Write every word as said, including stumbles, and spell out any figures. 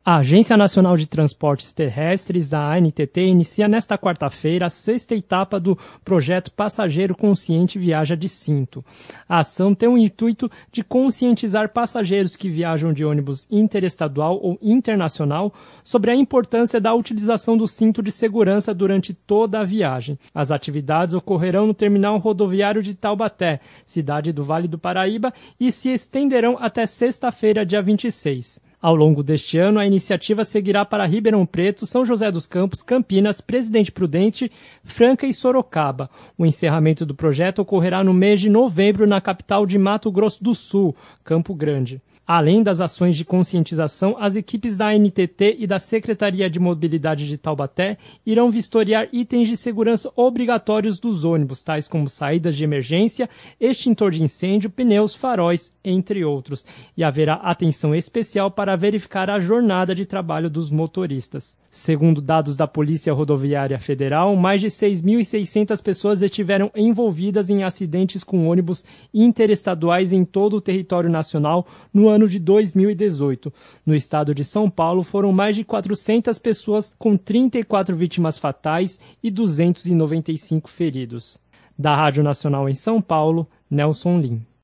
A Agência Nacional de Transportes Terrestres, a A N T T, inicia nesta quarta-feira a sexta etapa do projeto Passageiro Consciente Viaja de Cinto. A ação tem o intuito de conscientizar passageiros que viajam de ônibus interestadual ou internacional sobre a importância da utilização do cinto de segurança durante toda a viagem. As atividades ocorrerão no terminal rodoviário de Taubaté, cidade do Vale do Paraíba, e se estenderão até sexta-feira, dia vinte e seis. Ao longo deste ano, a iniciativa seguirá para Ribeirão Preto, São José dos Campos, Campinas, Presidente Prudente, Franca e Sorocaba. O encerramento do projeto ocorrerá no mês de novembro na capital de Mato Grosso do Sul, Campo Grande. Além das ações de conscientização, as equipes da A N T T e da Secretaria de Mobilidade de Taubaté irão vistoriar itens de segurança obrigatórios dos ônibus, tais como saídas de emergência, extintor de incêndio, pneus, faróis, entre outros. E haverá atenção especial para verificar a jornada de trabalho dos motoristas. Segundo dados da Polícia Rodoviária Federal, mais de seis mil e seiscentas pessoas estiveram envolvidas em acidentes com ônibus interestaduais em todo o território nacional no ano de dois mil e dezoito. No estado de São Paulo, foram mais de quatrocentas pessoas, com trinta e quatro vítimas fatais e duzentos e noventa e cinco feridos. Da Rádio Nacional em São Paulo, Nelson Lim.